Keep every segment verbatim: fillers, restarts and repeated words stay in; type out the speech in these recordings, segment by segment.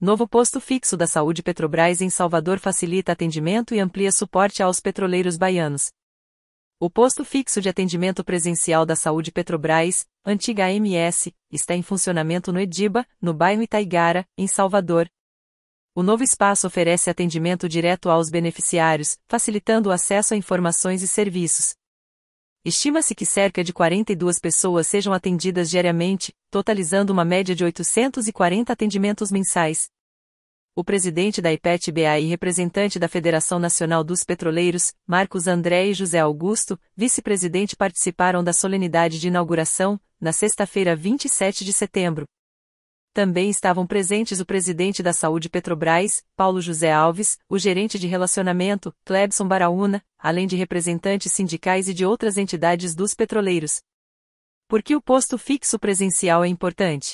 Novo posto fixo da Saúde Petrobras em Salvador facilita atendimento e amplia suporte aos petroleiros baianos. O posto fixo de atendimento presencial da Saúde Petrobras, antiga A M S, está em funcionamento no Ediba, no bairro Itaigara, em Salvador. O novo espaço oferece atendimento direto aos beneficiários, facilitando o acesso a informações e serviços. Estima-se que cerca de quarenta e duas pessoas sejam atendidas diariamente, totalizando uma média de oitocentos e quarenta atendimentos mensais. O presidente da I P E T B A e representante da Federação Nacional dos Petroleiros, Marcos André e José Augusto, vice-presidente, participaram da solenidade de inauguração, na sexta-feira vinte e sete de setembro. Também estavam presentes o presidente da Saúde Petrobras, Paulo José Alves, o gerente de relacionamento, Clebson Baraúna, além de representantes sindicais e de outras entidades dos petroleiros. Por que o posto fixo presencial é importante?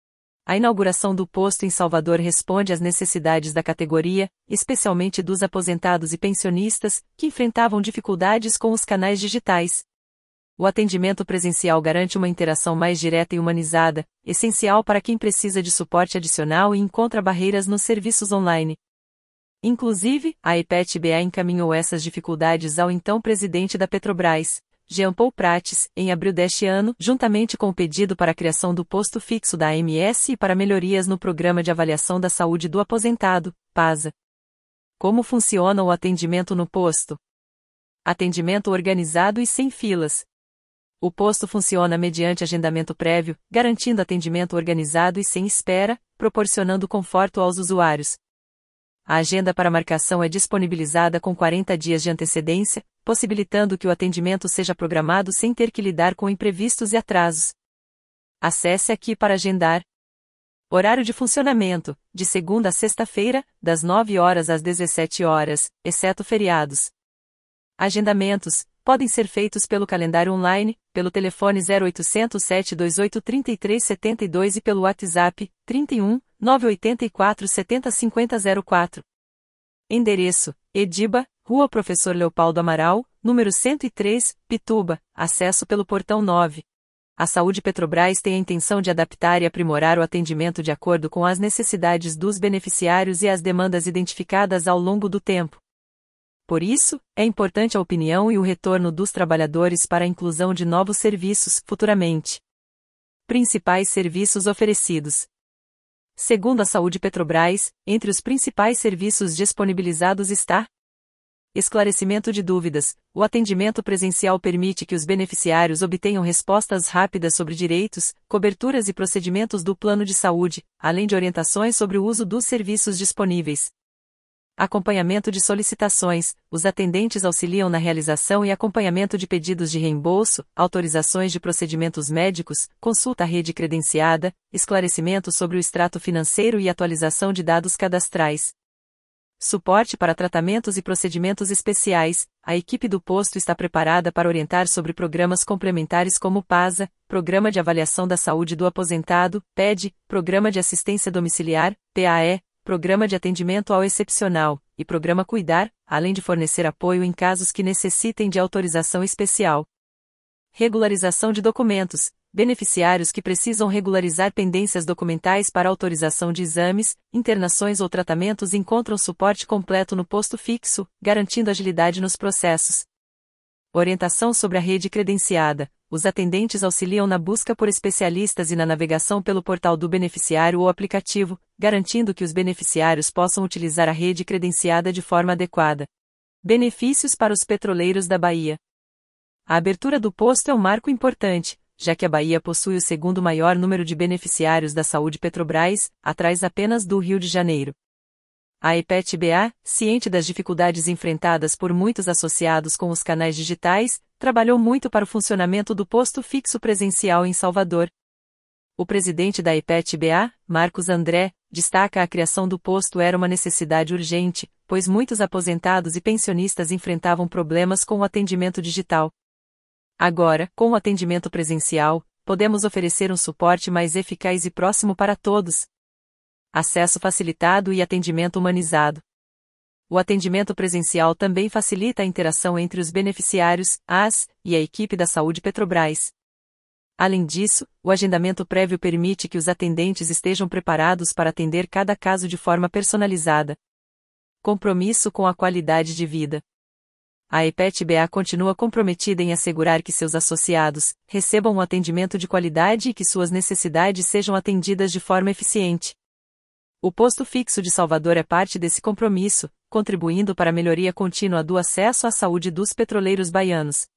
A inauguração do posto em Salvador responde às necessidades da categoria, especialmente dos aposentados e pensionistas, que enfrentavam dificuldades com os canais digitais. O atendimento presencial garante uma interação mais direta e humanizada, essencial para quem precisa de suporte adicional e encontra barreiras nos serviços online. Inclusive, a I P E T B A encaminhou essas dificuldades ao então presidente da Petrobras, Jean Paul Prates, em abril deste ano, juntamente com o pedido para a criação do posto fixo da A M S e para melhorias no Programa de Avaliação da Saúde do Aposentado, PASA. Como funciona o atendimento no posto? Atendimento organizado e sem filas. O posto funciona mediante agendamento prévio, garantindo atendimento organizado e sem espera, proporcionando conforto aos usuários. A agenda para marcação é disponibilizada com quarenta dias de antecedência, possibilitando que o atendimento seja programado sem ter que lidar com imprevistos e atrasos. Acesse aqui para agendar. Horário de funcionamento, de segunda a sexta-feira, das nove horas às dezessete horas, exceto feriados. Agendamentos podem ser feitos pelo calendário online, pelo telefone zero oitocentos, sete dois oito, três três sete dois e pelo WhatsApp trinta e um, nove oito quatro, sete zero cinco zero zero quatro. Endereço: Ediba, Rua Professor Leopoldo Amaral, número cento e três, Pituba, acesso pelo portão nove. A Saúde Petrobras tem a intenção de adaptar e aprimorar o atendimento de acordo com as necessidades dos beneficiários e as demandas identificadas ao longo do tempo. Por isso, é importante a opinião e o retorno dos trabalhadores para a inclusão de novos serviços, futuramente. Principais serviços oferecidos. Segundo a Saúde Petrobras, entre os principais serviços disponibilizados está: esclarecimento de dúvidas. O atendimento presencial permite que os beneficiários obtenham respostas rápidas sobre direitos, coberturas e procedimentos do plano de saúde, além de orientações sobre o uso dos serviços disponíveis. Acompanhamento de solicitações. Os atendentes auxiliam na realização e acompanhamento de pedidos de reembolso, autorizações de procedimentos médicos, consulta à rede credenciada, esclarecimento sobre o extrato financeiro e atualização de dados cadastrais. Suporte para tratamentos e procedimentos especiais. A equipe do posto está preparada para orientar sobre programas complementares como PASA, Programa de Avaliação da Saúde do Aposentado, P E D, Programa de Assistência Domiciliar, P A E, Programa de Atendimento ao Excepcional, e Programa Cuidar, além de fornecer apoio em casos que necessitem de autorização especial. Regularização de documentos. Beneficiários que precisam regularizar pendências documentais para autorização de exames, internações ou tratamentos encontram suporte completo no posto fixo, garantindo agilidade nos processos. Orientação sobre a rede credenciada. Os atendentes auxiliam na busca por especialistas e na navegação pelo portal do beneficiário ou aplicativo, garantindo que os beneficiários possam utilizar a rede credenciada de forma adequada. Benefícios para os petroleiros da Bahia. A abertura do posto é um marco importante, já que a Bahia possui o segundo maior número de beneficiários da Saúde Petrobras, atrás apenas do Rio de Janeiro. A I P E T B A, ciente das dificuldades enfrentadas por muitos associados com os canais digitais, trabalhou muito para o funcionamento do posto fixo presencial em Salvador. O presidente da I P E T B A, Marcos André, destaca a criação do posto era uma necessidade urgente, pois muitos aposentados e pensionistas enfrentavam problemas com o atendimento digital. Agora, com o atendimento presencial, podemos oferecer um suporte mais eficaz e próximo para todos. Acesso facilitado e atendimento humanizado. O atendimento presencial também facilita a interação entre os beneficiários, as, e a equipe da Saúde Petrobras. Além disso, o agendamento prévio permite que os atendentes estejam preparados para atender cada caso de forma personalizada. Compromisso com a qualidade de vida. A Epet B A continua comprometida em assegurar que seus associados recebam um atendimento de qualidade e que suas necessidades sejam atendidas de forma eficiente. O posto fixo de Salvador é parte desse compromisso, contribuindo para a melhoria contínua do acesso à saúde dos petroleiros baianos.